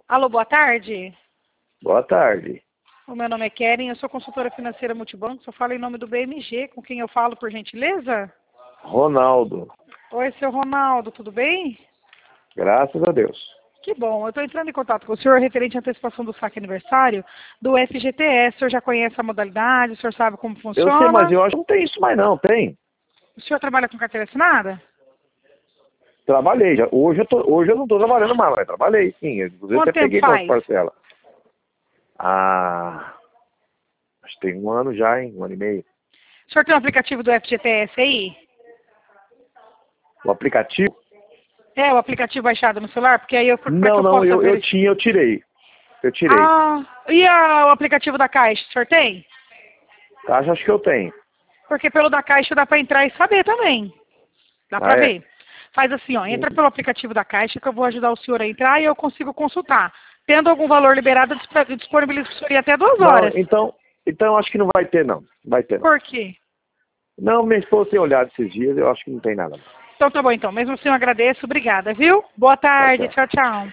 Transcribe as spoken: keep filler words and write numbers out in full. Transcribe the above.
Alô, boa tarde. Boa tarde. O meu nome é Keren, eu sou consultora financeira multibanco, só falo em nome do B M G, com quem eu falo, por gentileza? Ronaldo. Oi, seu Ronaldo, tudo bem? Graças a Deus. Que bom, eu estou entrando em contato com o senhor referente à antecipação do saque aniversário do F G T S. O senhor já conhece a modalidade, o senhor sabe como funciona? Eu sei, mas eu acho que não tem isso mais não, tem? O senhor trabalha com carteira assinada? Trabalhei já. Hoje eu, tô, hoje eu não estou trabalhando mais, mas trabalhei sim. Eu, inclusive Quanto até tempo peguei faz? com as parcelas. Ah, acho que tem um ano já, hein? Um ano e meio. O senhor tem um aplicativo do F G T S aí? O aplicativo? É, o aplicativo baixado no celular? Porque aí eu, para que Não, eu não, possa eu, eu ver... tinha, eu tirei. Eu tirei. Ah, e a- o aplicativo da Caixa, o senhor tem? Acho, acho que eu tenho. Porque pelo da Caixa dá para entrar e saber também. Dá Ah, para é? ver. Faz assim, ó, entra pelo aplicativo da Caixa que eu vou ajudar o senhor a entrar e eu consigo consultar. Tendo algum valor liberado, eu disp- eu disponibilizo para o senhor ir até duas Não, horas. então, então eu acho que não vai ter não. Não vai ter não. Por quê? Não, minha esposa tem olhado esses dias, eu acho que não tem nada. Então tá bom então. Mesmo assim eu agradeço. Obrigada, viu? Boa Tchau, tarde. tchau. Tchau, tchau.